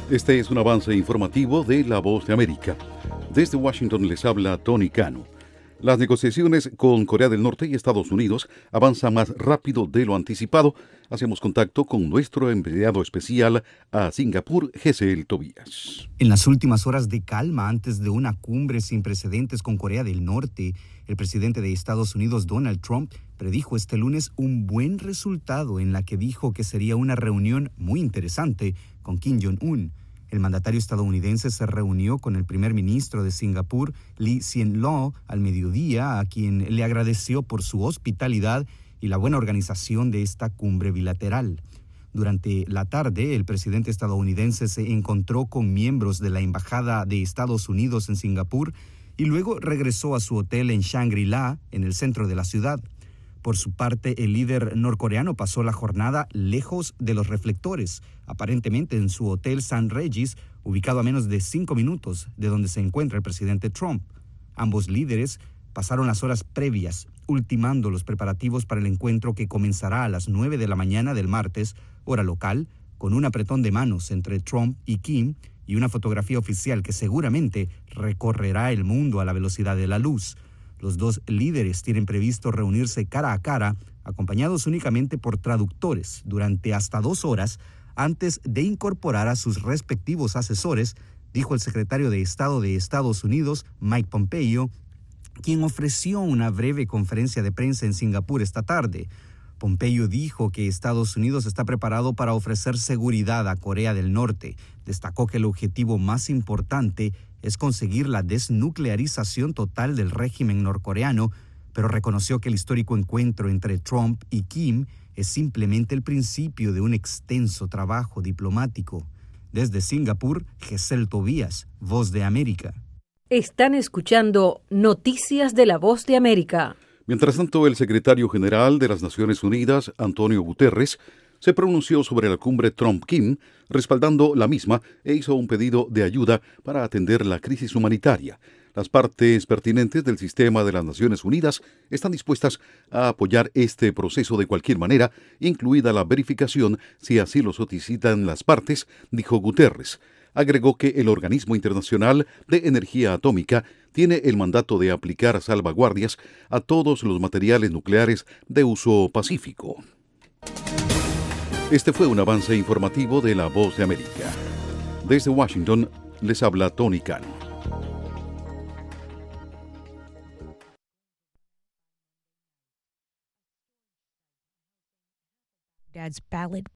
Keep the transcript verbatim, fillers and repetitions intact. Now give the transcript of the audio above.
Este es un avance informativo de La Voz de América. Desde Washington les habla Tony Cano. Las negociaciones con Corea del Norte y Estados Unidos avanzan más rápido de lo anticipado. Hacemos contacto con nuestro enviado especial a Singapur, Gesell Tobías. En las últimas horas de calma antes de una cumbre sin precedentes con Corea del Norte, el presidente de Estados Unidos, Donald Trump, predijo este lunes un buen resultado en la que dijo que sería una reunión muy interesante con Kim Jong-un. El mandatario estadounidense se reunió con el primer ministro de Singapur, Lee Hsien Loong, al mediodía, a quien le agradeció por su hospitalidad y la buena organización de esta cumbre bilateral. Durante la tarde, el presidente estadounidense se encontró con miembros de la Embajada de Estados Unidos en Singapur y luego regresó a su hotel en Shangri-La, en el centro de la ciudad. Por su parte, el líder norcoreano pasó la jornada lejos de los reflectores, aparentemente en su hotel Saint Regis, ubicado a menos de cinco minutos de donde se encuentra el presidente Trump. Ambos líderes pasaron las horas previas, ultimando los preparativos para el encuentro que comenzará a las nueve de la mañana del martes, hora local, con un apretón de manos entre Trump y Kim y una fotografía oficial que seguramente recorrerá el mundo a la velocidad de la luz. Los dos líderes tienen previsto reunirse cara a cara, acompañados únicamente por traductores, durante hasta dos horas antes de incorporar a sus respectivos asesores, dijo el secretario de Estado de Estados Unidos, Mike Pompeo, quien ofreció una breve conferencia de prensa en Singapur esta tarde. Pompeo dijo que Estados Unidos está preparado para ofrecer seguridad a Corea del Norte. Destacó que el objetivo más importante es conseguir la desnuclearización total del régimen norcoreano, pero reconoció que el histórico encuentro entre Trump y Kim es simplemente el principio de un extenso trabajo diplomático. Desde Singapur, Gesell Tobías, Voz de América. Están escuchando Noticias de la Voz de América. Mientras tanto, el secretario general de las Naciones Unidas, Antonio Guterres, se pronunció sobre la cumbre Trump-Kim, respaldando la misma e hizo un pedido de ayuda para atender la crisis humanitaria. Las partes pertinentes del sistema de las Naciones Unidas están dispuestas a apoyar este proceso de cualquier manera, incluida la verificación si así lo solicitan las partes, dijo Guterres. Agregó que el Organismo Internacional de Energía Atómica tiene el mandato de aplicar salvaguardias a todos los materiales nucleares de uso pacífico. Este fue un avance informativo de La Voz de América. Desde Washington les habla Tony Cano. Dad's ballot